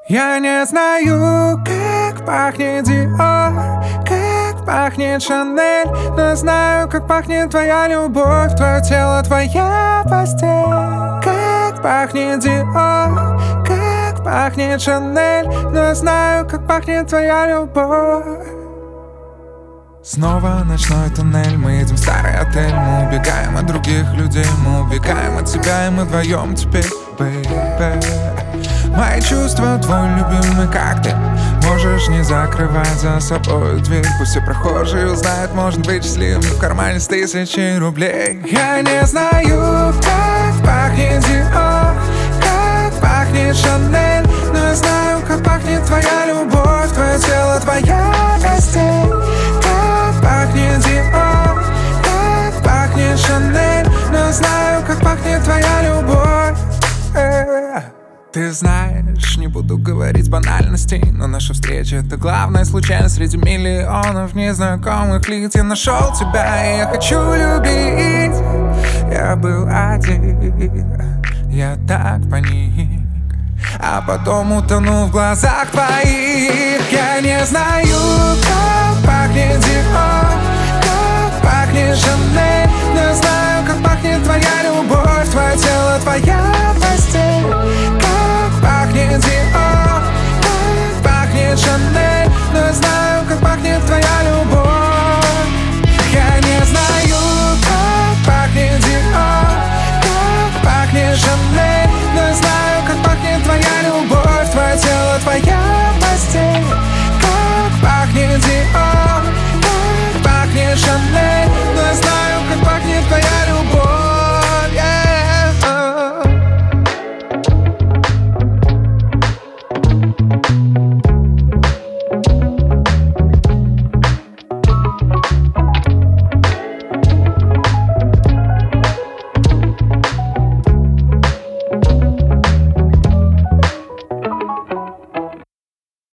Я не знаю, как пахнет Диор, как пахнет Шанель, но знаю, как пахнет твоя любовь, твое тело, твоя постель. Как пахнет Диор, как пахнет Шанель, но знаю, как пахнет твоя любовь. Снова ночной туннель, мы едем в старый отель, мы убегаем от других людей, мы убегаем от себя, и мы вдвоем теперь, бэйбэ. Мои чувства, твой любимый коктейль. Можешь не закрывать за собой дверь, пусть все прохожие узнают, может быть счастливым в кармане с 1000 рублей. Я не знаю, как пахнет Диор, как пахнет Шанель, но я знаю, как пахнет твоя любовь, твое тело, твоя постель. Как пахнет Диор, как пахнет Шанель, но я знаю, как пахнет твоя любовь. Ты знаешь, не буду говорить банальностей, но наша встреча — это главная случайность среди миллионов незнакомых лиц. Я нашел тебя, и я хочу любить. Я был один, я так паник, а потом утонул в глазах твоих. Я не знаю, как пахнет Диор, как пахнет Шанель, но я знаю, как пахнет твоя любовь, твое тело, твоя постель.